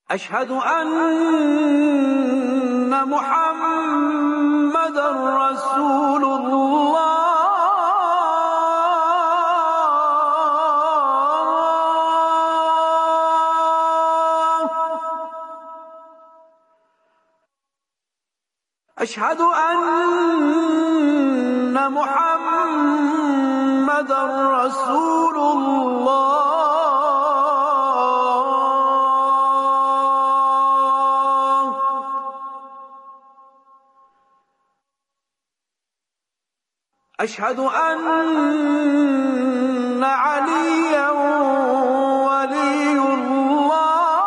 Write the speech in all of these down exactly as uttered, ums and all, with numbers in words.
أشهد أن محمد رسول الله. أشهد أن محمد رسول الله. أشهد أن عليا ولي الله.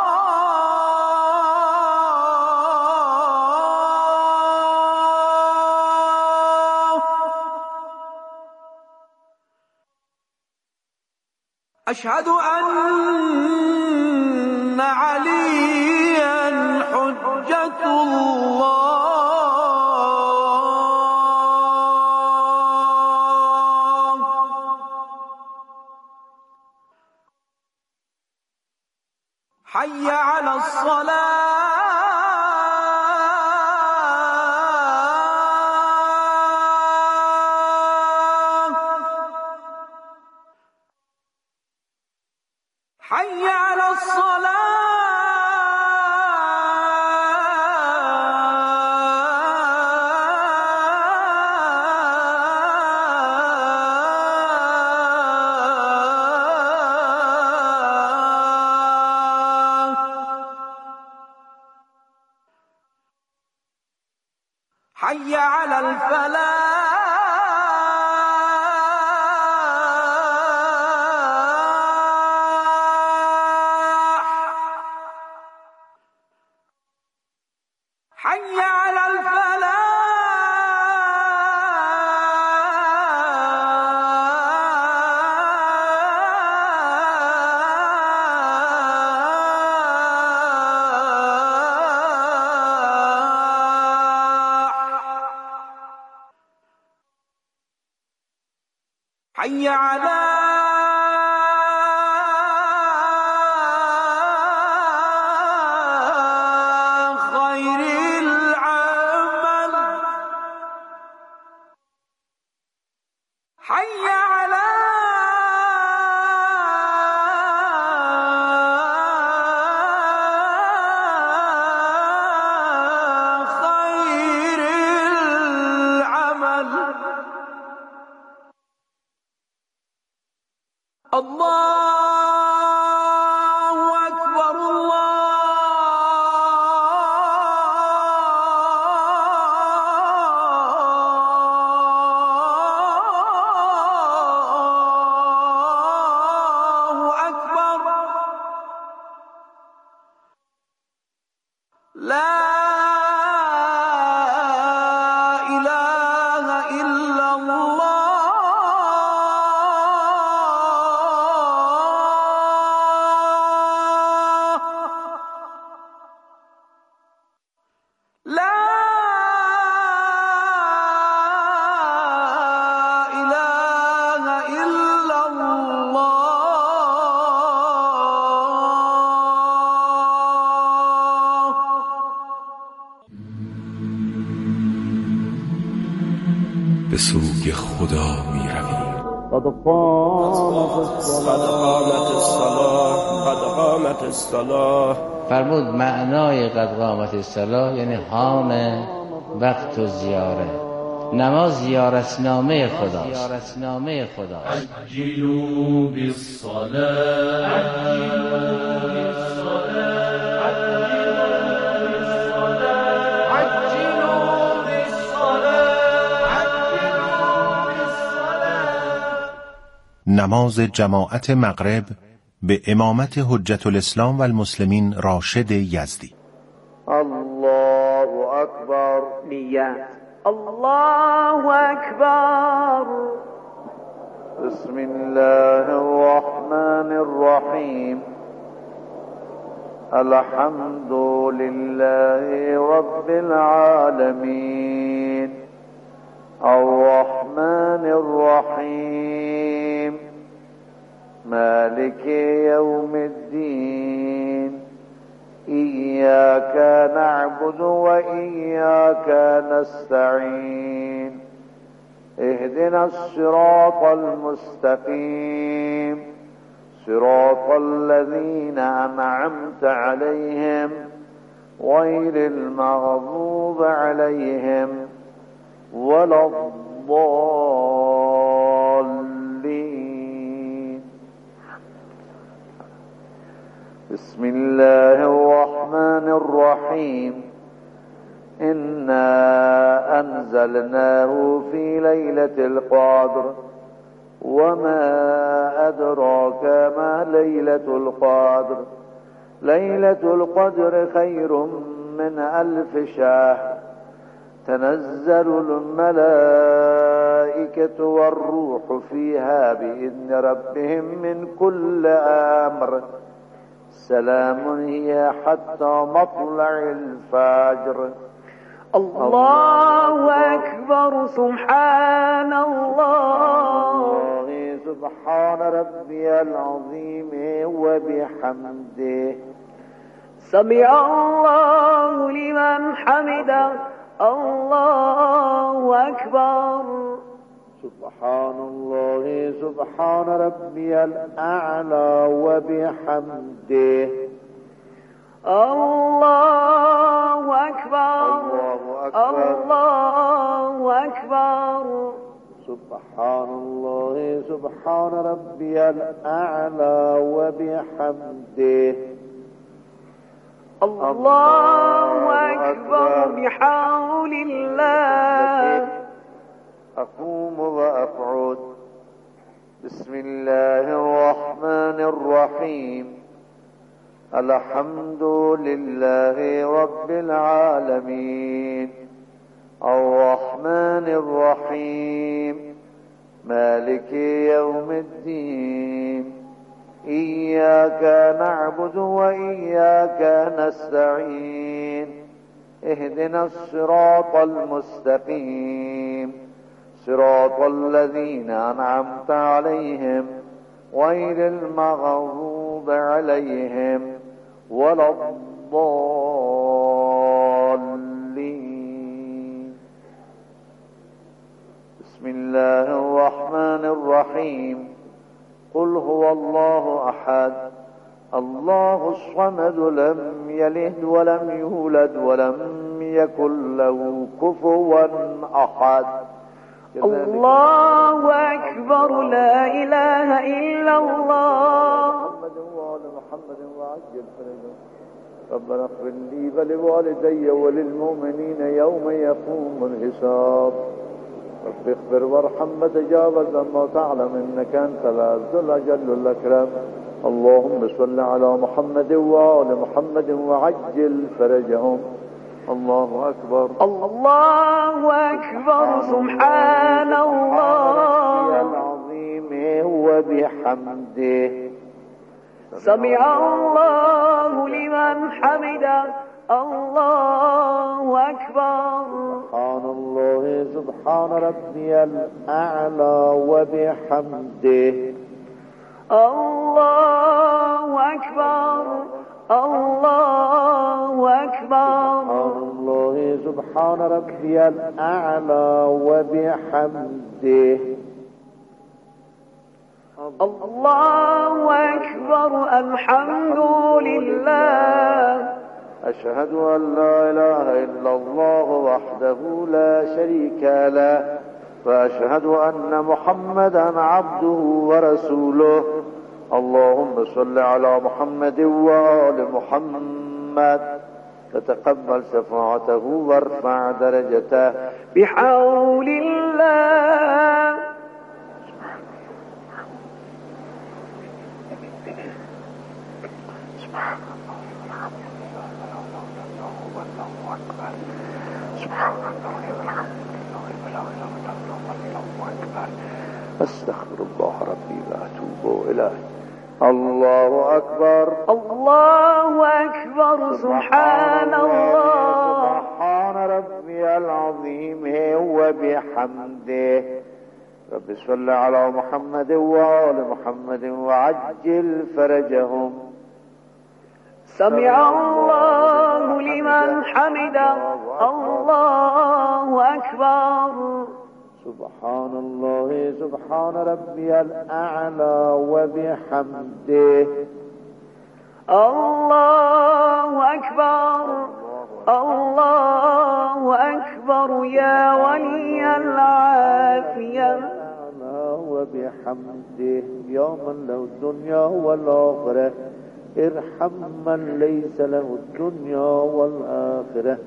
أشهد أن عليا حجة الله. حي على الصلاة. حي على الصلاة. حي على الفلاح. حي على الفلاح. حي على خير العمل. حي على خير العمل. الله أكبر. الله أكبر. لا إله إلا الله. لا إله إلا الله. به سوی خدا می رویم. قد قامت الصلاة. قد قامت الصلاة. فرمود معنای قد قامت الصلاة یعنی حان وقت و زیاره. نماز زیارتنامه خداست. زیارتنامه خداست. عجلوا بالصلاة. عجلوا بالصلاة. عجلوا بالصلاة. عجلوا بالصلاة. نماز جماعت مغرب به امامت حجت الاسلام و المسلمین راشد یزدی. الله اکبر. نیت. الله اکبر. بسم الله الرحمن الرحیم. الحمد لله رب العالمین. الرحمن الرحیم. مالك يوم الدين. إياك إياك نعبد وإياك نستعين اهدنا الصراط المستقيم صراط الذين أنعمت عليهم غير المغضوب عليهم ولا الضالين. بسم الله الرحمن الرحيم. إنا أنزلناه في ليلة القدر وما أدراك ما ليلة القدر ليلة القدر خير من ألف شهر تنزل الملائكة والروح فيها بإذن ربهم من كل أمر سلام هي حتى مطلع الفجر. الله أكبر. سبحان الله سبحان ربي العظيم وبحمده. سمع الله لمن حمده. الله أكبر. سبحان الله سبحان ربي الأعلى وبحمده. الله أكبر. الله أكبر. الله أكبر. سبحان الله سبحان ربي الأعلى وبحمده. الله أكبر بحول الله. أقوم وأقعد. بسم الله الرحمن الرحيم. الحمد لله رب العالمين الرحمن الرحيم مالك يوم الدين إياك نعبد وإياك نستعين اهدنا الصراط المستقيم صراط الذين أنعمت عليهم غير المغضوب عليهم ولا الضالين. بسم الله الرحمن الرحيم. قل هو الله أحد الله الصمد لم يلد ولم يولد ولم يكن له كفوا أحد. الله أكبر. لا إله إلا الله. محمد وآل محمد وعجل فرجهم. ربنا اغفر لي ولوالدي وللمؤمنين يوم يقوم الحساب. رب اغفر وارحم وتجاوز ما تعلم إنك أنت العز الأجل الأكرم. اللهم صل على محمد وآل محمد وعجل فرجهم. الله أكبر. الله أكبر. سبحان الله العظيم وبحمده. سمع الله لمن حمده. الله أكبر. سبحان الله سبحان ربي الأعلى وبحمده. الله أكبر. الله أكبر. سبحان الله سبحان ربي الأعلى وبحمده. الله أكبر. الحمد لله. أشهد أن لا إله إلا الله وحده لا شريك له وأشهد أن محمدا عبده ورسوله. اللهم صل على محمد وآل محمد فتقبل شفاعته وارفع درجته بحول الله. سبحان الله والحمد لله ولا إله إلا الله والله أكبر. سبحان الله والحمد لله ولا إله إلا الله والله أكبر. أستغفر الله ربي وأتوب إليه. الله أكبر. الله أكبر. سبحان الله. سبحان ربي العظيم وبحمده. رب صل على محمد وآل محمد وعجل فرجهم. سمع الله لمن حمده الله أكبر سبحان الله سبحان ربي الأعلى وبحمده الله أكبر الله أكبر يا ولي العافية وبحمده يا من له الدنيا والآخرة ارحم من ليس له الدنيا والآخرة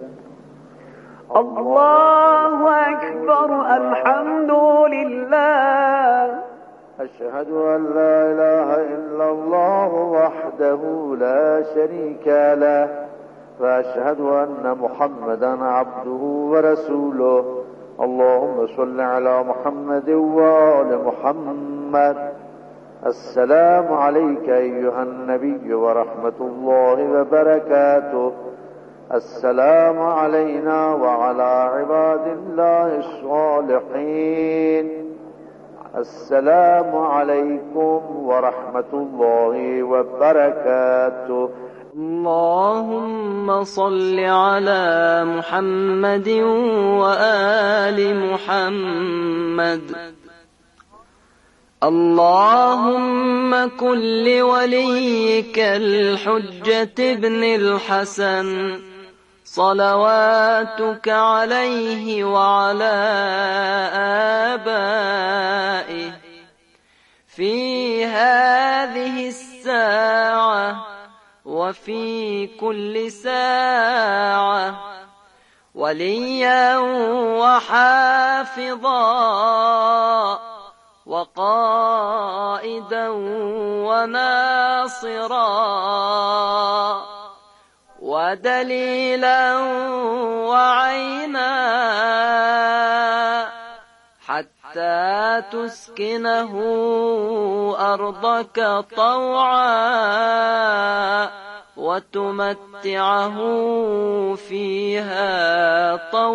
الله أكبر الحمد لله أشهد أن لا إله إلا الله وحده لا شريك له وأشهد أن محمدا عبده ورسوله اللهم صل على محمد وآل محمد السلام عليك أيها النبي ورحمة الله وبركاته السلام علينا وعلى عباد الله الصالحين السلام عليكم ورحمة الله وبركاته اللهم صل على محمد وآل محمد اللهم كن لوليك الحجة ابن الحسن صلواتك عليه وعلى آبائه في هذه الساعة وفي كل ساعة وليا وحافظا وقائدا وناصرا ودليلا وعينا حتى تسكنه أرضك طوعا وتمتعه فيها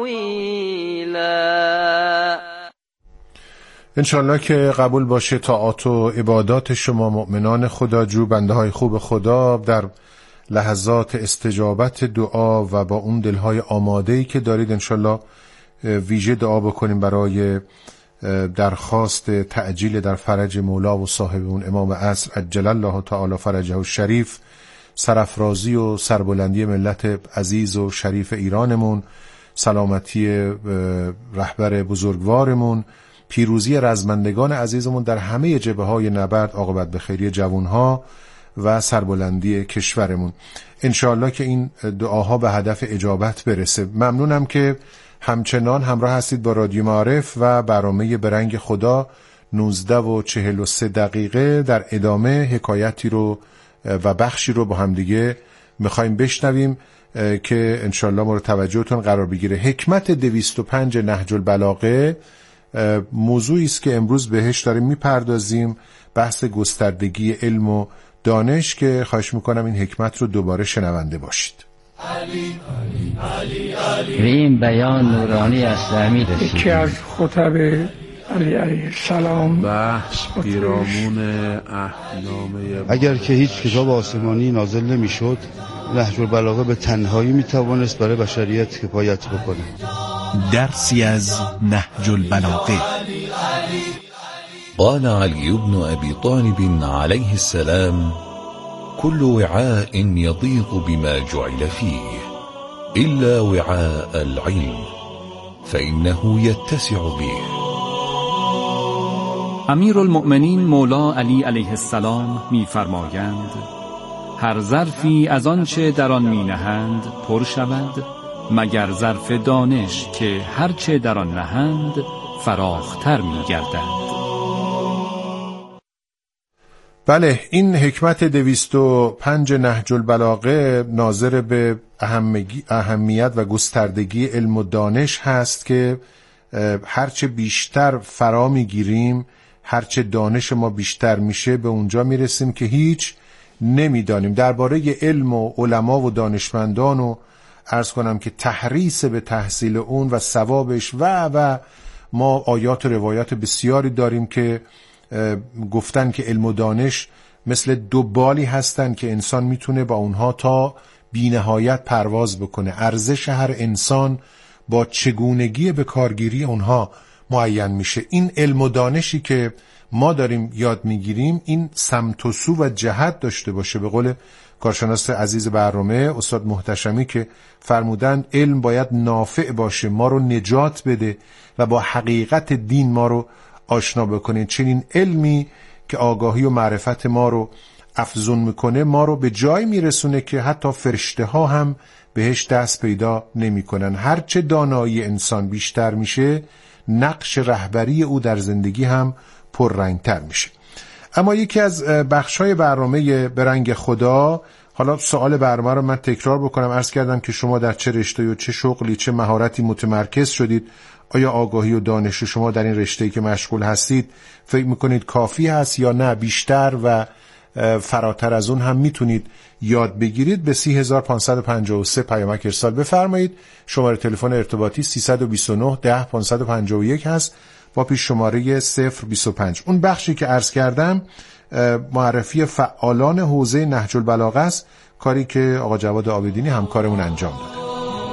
طويلا. انشالله که قبول باشه طاعات و عبادات شما مؤمنان خداجو، بنده های خوب خدا، در لحظات استجابت دعا و با اون دلهای آماده‌ای که دارید انشالله ویژه دعا بکنیم برای درخواست تعجیل در فرج مولا و صاحب اون امام عصر عجل الله تعالی فرجه الشریف، سرافرازی و سربلندی ملت عزیز و شریف ایرانمون، سلامتی رهبر بزرگوارمون، پیروزی رزمندگان عزیزمون در همه جبهه‌های نبرد، عاقبت به خیری جوانها و سربلندی کشورمون. انشاءالله که این دعاها به هدف اجابت برسه. ممنونم که همچنان همراه هستید با رادیو معارف و برنامه برنگ خدا. نوزده و چهل و سه دقیقه در ادامه حکایتی رو و بخشی رو با هم دیگه میخوایم بشنویم که انشاءالله مورد توجهتون قرار بگیره. حکمت دویست و پنج نهج البلاغه موضوعی است که امروز بهش داریم میپردازیم، بحث گستردگی علم و دانش، که خواهش میکنم این حکمت رو دوباره شنونده باشید. علی علی علی به این بیان نورانی اسلامی رسید. یکی از خطب علی علیه السلام بحث پیرامون احنامه اگر که هیچ کتاب آسمانی نازل نمیشد، نهج البلاغه به تنهایی میتوانست برای بشریت کفایت بکنه. درسی از نهج البلاغه. قال علي بن أبي طالب عليه السلام: كل وعاء يضيق بما جعل فيه إلا وعاء العلم فإنه يتسع به. امیرالمؤمنین مولا علی علیه السلام می‌فرمایند هر ظرفی از آنچه در آن می‌نهند پر شود مگر ظرف دانش که هرچه در آن نهند فراختر می‌گردد. بله، این حکمت دویست و پنج نهج البلاغه ناظر به اهمیت و گستردگی علم و دانش هست که هرچه بیشتر فرا میگیریم، هرچه دانش ما بیشتر میشه، به اونجا میرسیم که هیچ نمیدانیم. درباره علم و علما و دانشمندان و عرض کنم که تحریص به تحصیل اون و ثوابش و و ما آیات و روایات بسیاری داریم که گفتن که علم و دانش مثل دو بالی هستن که انسان میتونه با اونها تا بی‌نهایت پرواز بکنه. ارزش هر انسان با چگونگی به کارگیری اونها معین میشه. این علم و دانشی که ما داریم یاد میگیریم این سمت و سو و جهت داشته باشه. به قول کارشناس عزیز برنامه استاد محتشمی که فرمودند علم باید نافع باشه، ما رو نجات بده و با حقیقت دین ما رو آشنا بکنه. چنین علمی که آگاهی و معرفت ما رو افزون میکنه ما رو به جای میرسونه که حتی فرشته ها هم بهش دست پیدا نمی کنن. هرچه دانایی انسان بیشتر میشه نقش رهبری او در زندگی هم پررنگتر میشه. اما یکی از بخشای برنامه به رنگ خدا، حالا سوال برنامه رو من تکرار بکنم، عرض کردم که شما در چه رشته و چه شغلی چه مهارتی متمرکز شدید؟ آیا آگاهی و دانش شما در این رشته‌ای که مشغول هستید فکر میکنید کافی هست یا نه بیشتر و فراتر از اون هم میتونید یاد بگیرید؟ به سی هزار پانصد و پنجاه و سه پیامک ارسال بفرمایید. شماره تلفن ارتباطی سیصد و بیست و نه ده پانصد و پنجاه و یک هست با پیش شماره صفر بیست و پنج. اون بخشی که عرض کردم معرفی فعالان حوزه نهج البلاغه است، کاری که آقا جواد عابدینی همکارمون انجام داده.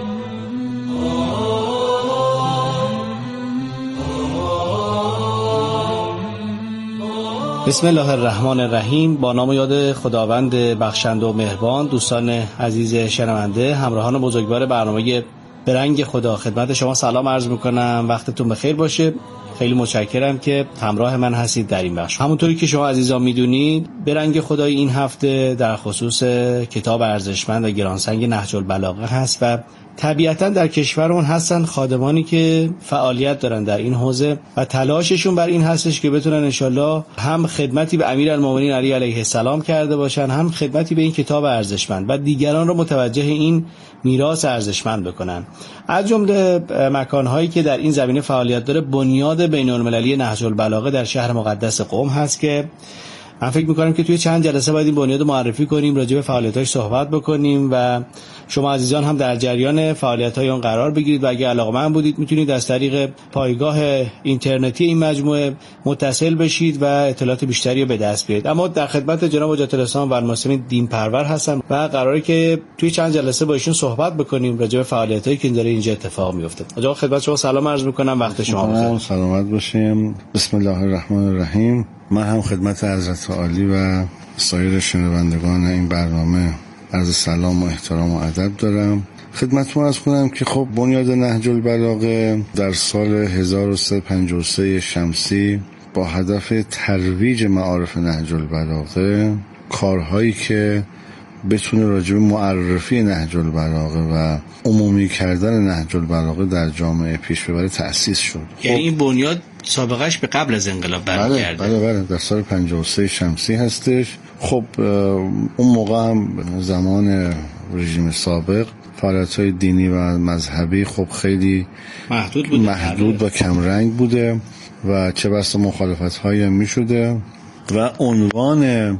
بسم الله الرحمن الرحیم. با نام و یاد خداوند بخشنده و مهربان. دوستان عزیز شنونده، همراهان بزرگوار برنامه به رنگ خدا، خدمت شما سلام عرض میکنم. وقتتون بخیر باشه. خیلی متشکرم که همراه من هستید در این بخش. همونطوری که شما عزیزان میدونید به رنگ خدای این هفته در خصوص کتاب ارزشمند و گرانسنگ نهج البلاغه هست و طبیعتا در کشورمون هستن خادمانی که فعالیت دارن در این حوزه و تلاششون بر این هستش که بتونن انشالله هم خدمتی به امیرالمومنین علی علیه السلام کرده باشن، هم خدمتی به این کتاب ارزشمند و دیگران رو متوجه این میراث ارزشمند بکنن. از جمله مکانهایی که در این زمینه فعالیت داره بنیاد بین‌المللی نهج البلاغه در شهر مقدس قم هست که من فکر میکنم که توی چند جلسه باید این بنیاد معرفی کنیم، راجع به فعالیتاش صحبت بکنیم و شما عزیزان هم در جریان فعالیت‌های اون قرار بگیرید و اگه علاقه‌مند بودید میتونید از طریق پایگاه اینترنتی این مجموعه متصل بشید و اطلاعات بیشتری رو به دست بیارید. اما در خدمت جناب حجت الاسلام و المسلمین دین پرور هستم و قراره که توی چند جلسه با ایشون صحبت بکنیم راجع به فعالیتایی که داره اینجا اتفاق میفته. آقا خدمت شما سلام عرض می‌کنم، وقت شما بخیر. سلامت باشیم. بسم الله الرحمن الرحیم. من هم خدمت حضرت عالی و سایر شنوندگان این برنامه عرض سلام و احترام و ادب دارم. خدمتتون عرض کنم که خب بنیاد نهج البلاغه در سال هزار و سیصد و پنجاه و سه شمسی با هدف ترویج معارف نهج البلاغه، کارهایی که بتونه راجع به معرفی نهج البلاغه و عمومی کردن نهج البلاغه در جامعه پیش ببره تأسیس شد. یعنی این بنیاد سابقش به قبل از انقلاب برمیگرده؟ بله بله بله در سال پنجاه و سه شمسی هستش. خب اون موقع هم زمان رژیم سابق فعالیت‌های دینی و مذهبی خب خیلی محدود بوده، محدود و کمرنگ بوده و چه بسا مخالفت‌هایی هم می‌شده و عنوان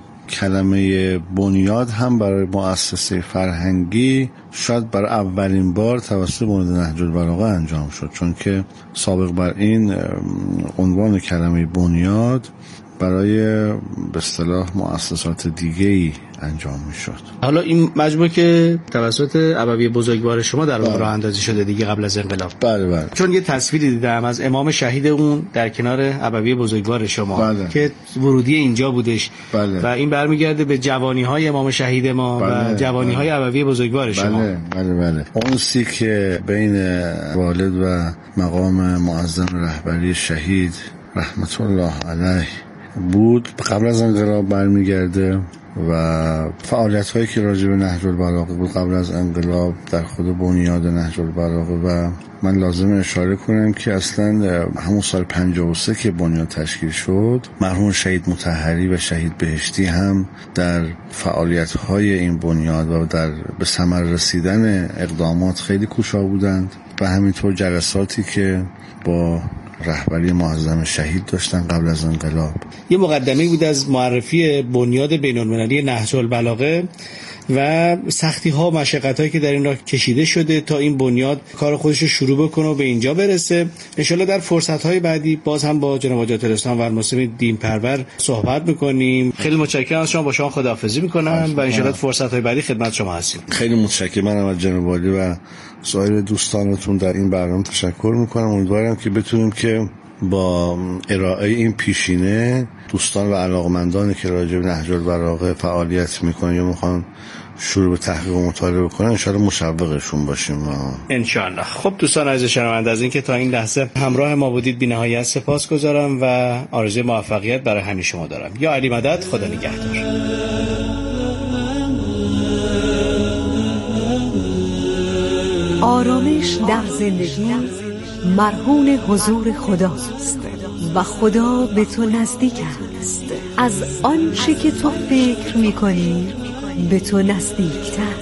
کلمه بنیاد هم برای مؤسسه فرهنگی شاید برای اولین بار توسط بنیاد نهج البلاغه انجام شد، چون که سابق بر این عنوان کلمه بنیاد برای به اصطلاح مؤسسات دیگه‌ای انجام میشد. حالا این مجموعه که توسط ابوی بزرگوار شما در اون راه اندازی شده دیگه قبل از انقلاب. بله بله. چون یه تصویری دیدم از امام شهید اون در کنار ابوی بزرگوار شما بله. که ورودی اینجا بودش. بله. و این برمیگرده به جوانی‌های امام شهید ما بله. و جوانی‌های بله. ابوی بزرگوار شما. بله بله بله. اون سی که بین والد و مقام معظم رهبری شهید رحمت الله علیه بود قبل از انقلاب برمیگرده و فعالیت هایی که راجع به نهج البلاغه بود قبل از انقلاب در خود بنیاد نهج البلاغه و من لازم اشاره کنم که اصلا همون سال پنجاه و سه که بنیاد تشکیل شد مرحوم شهید مطهری و شهید بهشتی هم در فعالیت های این بنیاد و در به ثمر رسیدن اقدامات خیلی کوشا بودند و همینطور جلساتی که با رهبری معظم شهید داشتن قبل از انقلاب. یه مقدمه بود از معرفی بنیاد بین‌المللی نهج البلاغه و سختی ها و مشقت هایی که در این راه کشیده شده تا این بنیاد کار خودش رو شروع بکنه و به اینجا برسه. ان شاءالله در فرصت های بعدی باز هم با جناب حاج الاسلام و المسلمین دین پرور صحبت میکنیم. خیلی متشکرم از شما، با شما خداحافظی میکنم و ان شاءالله فرصت های بعدی خدمت شما هستیم. خیلی متشکرم منم از جناب عالی و سایر دوستانتون در این برنامه تشکر میکنم. امیدوارم که بتونیم که با ارائه این پیشینه دوستان و علاقمندانی که راجع به نهج البلاغه فعالیت میکنن یا میخوان شروع به تحقیق و مطالعه کنن ان شاءالله مشوقشون باشیم ان شاءالله. خب دوستان عزیز شنونده، از اینکه تا این لحظه همراه ما بودید بی‌نهایت سپاسگزارم و آرزوی موفقیت برای همه شما دارم. یا علی مدد، خدا نگهدار. آرامش در زندگی مرهون حضور خداست و خدا به تو نزدیک است. از آنچه که تو فکر می‌کنی به تو نزدیک‌تر.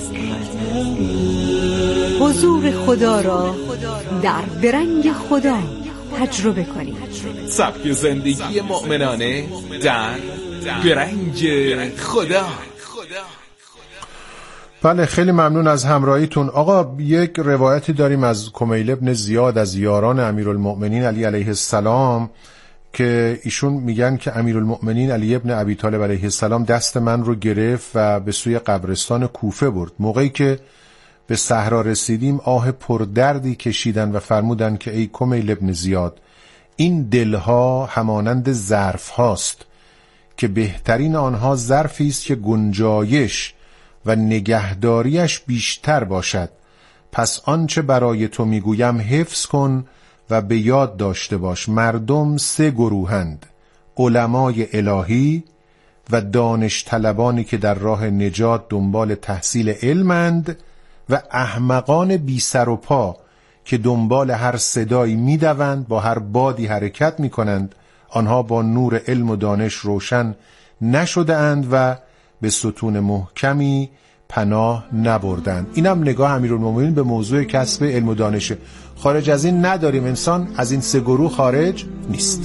حضور خدا را در برنگ خدا تجربه کنید. سبک زندگی مؤمنانه در برنگ خدا. بله، خیلی ممنون از همراهیتون. آقا یک روایتی داریم از کمیل ابن زیاد از یاران امیرالمؤمنین علی علیه السلام که ایشون میگن که امیرالمؤمنین علی ابن ابی طالب علیه السلام دست من رو گرفت و به سوی قبرستان کوفه برد. موقعی که به صحرا رسیدیم آه پردردی کشیدن و فرمودن که ای کمیل ابن زیاد، این دلها همانند ظرف هاست که بهترین آنها ظرفی است که گنجایش و نگهداریش بیشتر باشد. پس آنچه برای تو میگویم حفظ کن و به یاد داشته باش. مردم سه گروهند: علمای الهی و دانش طلبانی که در راه نجات دنبال تحصیل علمند و احمقان بی سر و پا که دنبال هر صدایی میدوند، با هر بادی حرکت میکنند. آنها با نور علم و دانش روشن نشده اند و به ستون محکمی پناه نبردند. اینم نگاه امیرالمومنین به موضوع کسب علم و دانشه. خارج از این نداریم، انسان از این سه گروه خارج نیست.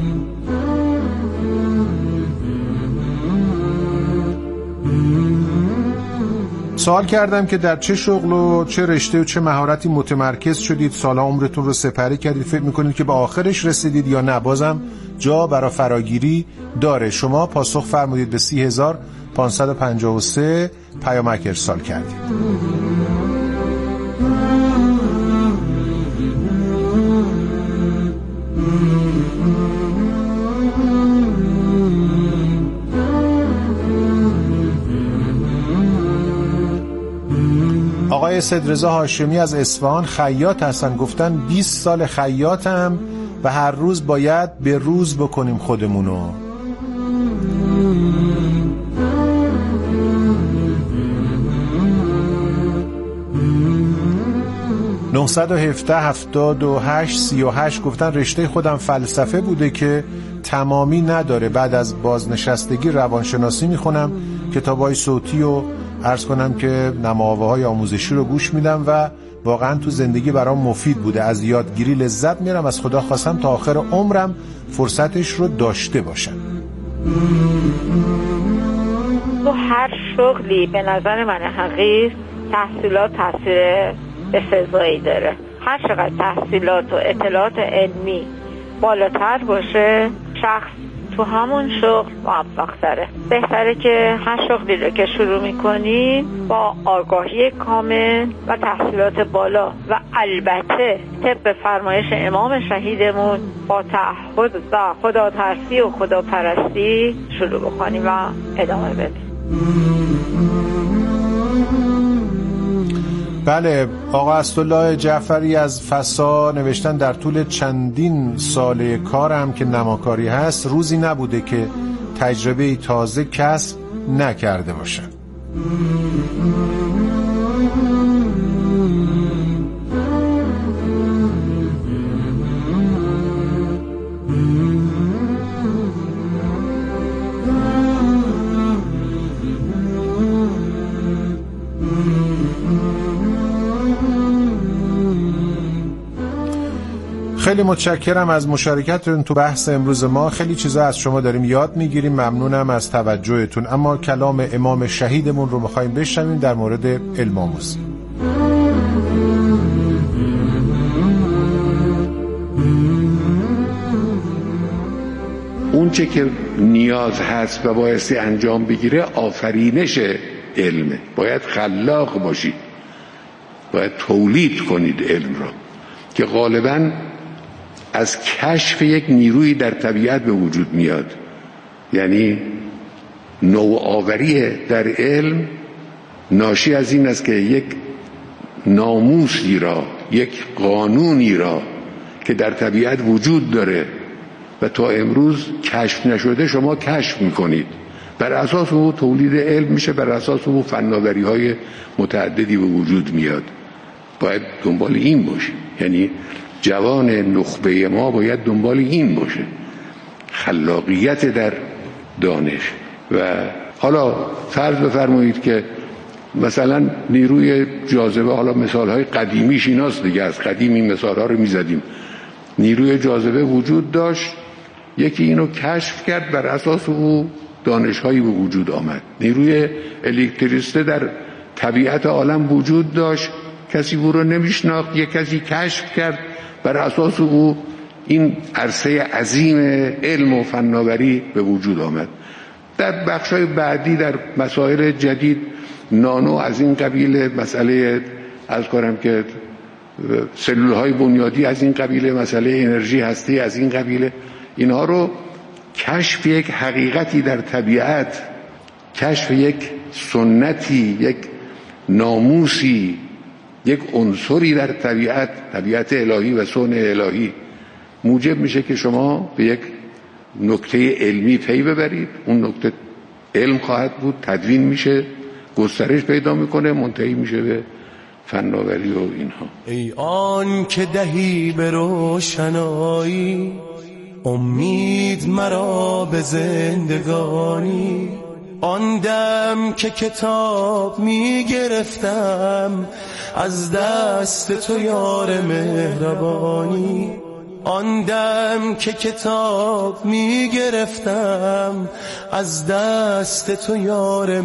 سوال کردم که در چه شغل و چه رشته و چه مهارتی متمرکز شدید، سالا عمرتون رو سپری کردید، فکر میکنید که به آخرش رسیدید یا نه، بازم جا برای فراگیری داره. شما پاسخ فرمودید به سی هزار پانصد و پنجاه و سه پیامک ارسال کردید. آقای سیدرضا هاشمی از اصفهان خیاط هستن، گفتن بیست سال خیاطم و هر روز باید به روز بکنیم خودمونو. نهصد و هفده هفتاد و هشت سی و هشت گفتن رشته خودم فلسفه بوده که تمامی نداره، بعد از بازنشستگی روانشناسی میخونم، کتابای صوتی و عرض کنم که نماوه‌های آموزشی رو گوش میدم و واقعا تو زندگی برام مفید بوده. از یادگیری لذت میرم، از خدا خواستم تا آخر عمرم فرصتش رو داشته باشم. تو هر شغلی به نظر من حقیق تحصیلات تاثیر بسزایی داره. هر چقدر تحصیلات و اطلاعات علمی بالاتر باشه، شخص تو همون شغل موفق تره. بهتره که هر شغلی رو که شروع میکنیم با آگاهی کامل و تحصیلات بالا و البته طبق فرمایش امام شهیدمون با تعهد و خداترسی و خداپرستی شروع بکنیم و ادامه بدیم. بله، آقا اسدالله جعفری از فسا نوشتن در طول چندین سال کارم که نماکاری هست روزی نبوده که تجربه تازه کسب نکرده باشم. خیلی متشکرم از مشارکتتون تو بحث امروز ما. خیلی چیزا از شما داریم یاد میگیریم، ممنونم از توجهتون. اما کلام امام شهیدمون رو میخوایم بشنویم در مورد علم آموزی. اون چه که نیاز هست و بایستی انجام بگیره آفرینش علمه. باید خلاق باشید، باید تولید کنید علم را که غالباً از کشف یک نیروی در طبیعت به وجود میاد. یعنی نوآوری در علم ناشی از این است که یک ناموسی را، یک قانونی را که در طبیعت وجود داره و تا امروز کشف نشده شما کشف میکنید. بر اساس او تولید علم میشه، بر اساس او فناوری های متعددی به وجود میاد. باید دنبال این باشه. یعنی جوان نخبه ما باید دنبال این باشه، خلاقیت در دانش. و حالا فرض بفرمایید که مثلا نیروی جاذبه، حالا مثالهای قدیمیش ایناست دیگه، از قدیم این مثالها رو میزدیم. نیروی جاذبه وجود داشت، یکی اینو کشف کرد، بر اساس او دانش‌هایی به وجود آمد. نیروی الکتریسته در طبیعت عالم وجود داشت، کسی او رو نمیشناخت، یک کسی کشف کرد، بر اساس او این عرصه عظیم علم و فناوری به وجود آمد. در بخش‌های بعدی در مسائل جدید نانو از این قبیل، مسئله از کارم که سلول‌های بنیادی از این قبیل، مسئله انرژی هستی از این قبیل، اینها رو کشف یک حقیقتی در طبیعت، کشف یک سنتی، یک ناموسی، یک عنصری در طبیعت، طبیعت الهی و صنع الهی، موجب میشه که شما به یک نکته علمی پی ببرید. اون نکته علم خواهد بود، تدوین میشه، گسترش پیدا میکنه، منتهی میشه به فناوری و اینها. ای آن که دهی به روشنایی امید مرا به زندگانی، آن دم که کتاب می گرفتم از دست تو یار مهربانی، آن دم که کتاب می گرفتم از دست تو یار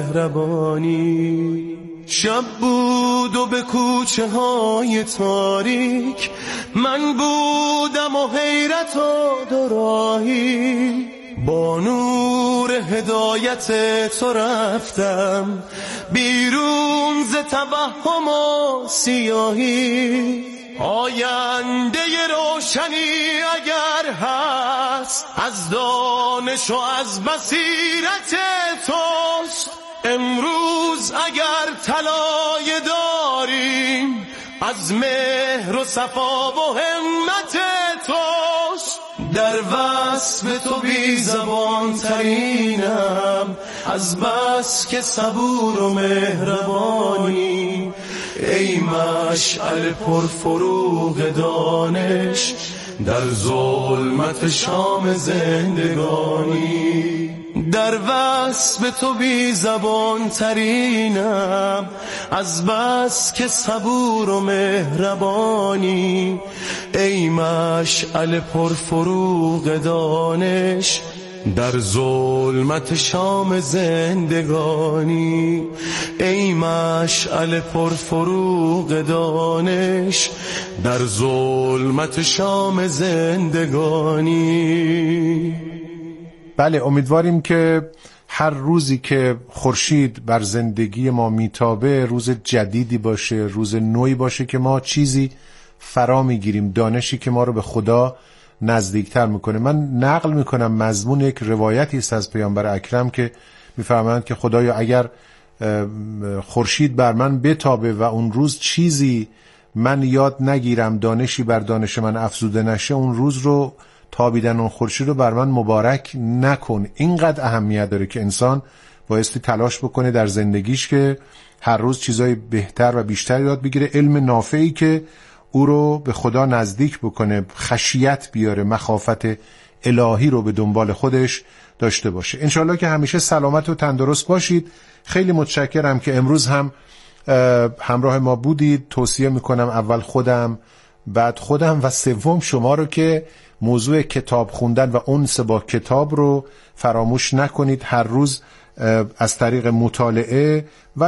مهربانی. شب بود و به کوچه های تاریک من بودم و حیرت و دوراهی، با نور هدایت تو رفتم بیرون ز توهم و سیاهی. آینده روشنی اگر هست از دانش و از بصیرت توست، امروز اگر طلای داریم از مهر و صفا و همت توست. در وصف تو بی زبان ترینم از بس که صبور و مهربانی، ای مشعل پرفروغ دانش در ظلمت شام زندگانی. در وصف تو بی زبان ترینم از بس که صبور و مهربانی، ای مشعل پرفروغ دانش در ظلمت شام زندگانی، ای مشعل پرفروغ دانش در ظلمت شام زندگانی. بله، امیدواریم که هر روزی که خورشید بر زندگی ما میتابه روز جدیدی باشه، روز نوعی باشه که ما چیزی فرا میگیریم، دانشی که ما رو به خدا نزدیکتر میکنه. من نقل میکنم مضمون یک روایتی است از پیامبر اکرم که میفرمایند که خدایا اگر خورشید بر من بتابه و اون روز چیزی من یاد نگیرم، دانشی بر دانش من افزوده نشه، اون روز رو، تابیدن اون خورشید رو بر من مبارک نکن. اینقدر اهمیت داره که انسان بایستی تلاش بکنه در زندگیش که هر روز چیزای بهتر و بیشتر یاد بگیره، علم نافعی که او رو به خدا نزدیک بکنه، خشیت بیاره، مخافت الهی رو به دنبال خودش داشته باشه. انشالله که همیشه سلامت و تندرست باشید. خیلی متشکرم که امروز هم همراه ما بودید. توصیه میکنم اول خودم بعد خودم و سوم شما رو که موضوع کتاب خوندن و انس با کتاب رو فراموش نکنید. هر روز از طریق مطالعه و